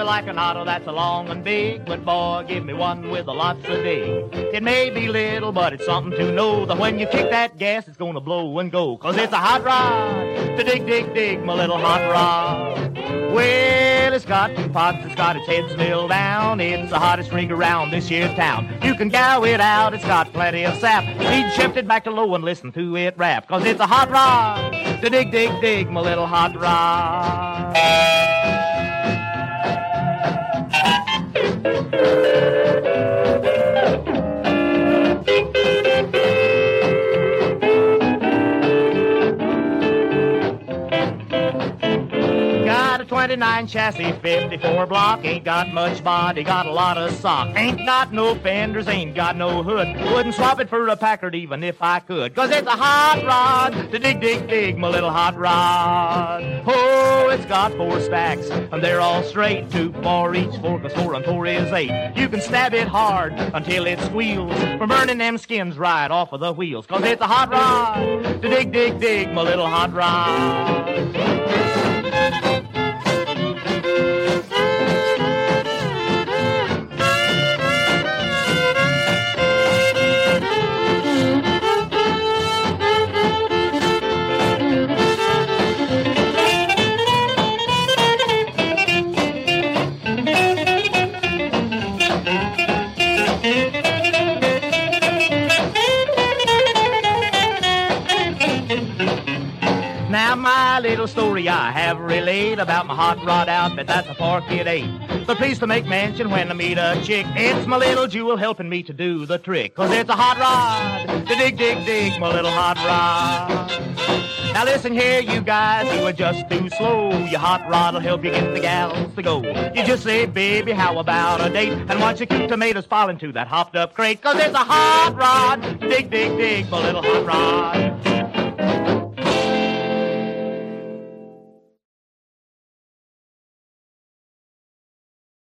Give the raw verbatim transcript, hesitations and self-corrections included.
like an auto that's a long and big, but boy, give me one with a lots of dig. It may be little, but it's something to know that when you kick that gas, it's gonna blow and go. Cause it's a hot rod to dig, dig, dig, my little hot rod. Well, it's got two pots, it's got its head milled down. It's the hottest rig around this here town. You can gow it out, it's got plenty of sap. Speed shifted back to low and listen to it rap. Cause it's a hot rod to dig, dig, dig, my little hot rod. Got a twenty-nine chassis, fifty-four block, ain't got much body, got a lot of sock. Ain't got no fenders, ain't got no hood. Wouldn't swap it for a Packard even if I could. Cause it's a hot rod to dig, dig, dig, my little hot rod. Oh, it's got four stacks, and they're all straight. Two for each, four cause four and four is eight. You can stab it hard until it squeals from burning them skins right off of the wheels. Cause it's a hot rod to dig, dig, dig, my little hot rod. Now my little story I have relayed about my hot rod outfit, that's a fork it ain't. But please to make mention when I meet a chick, it's my little jewel helping me to do the trick. Cause it's a hot rod to dig, dig, dig, my little hot rod. Now listen here, you guys, you are just too slow. Your hot rod will help you get the gals to go. You just say, baby, how about a date? And watch your cute tomatoes fall into that hopped up crate. Cause it's a hot rod to dig, dig, dig, my little hot rod.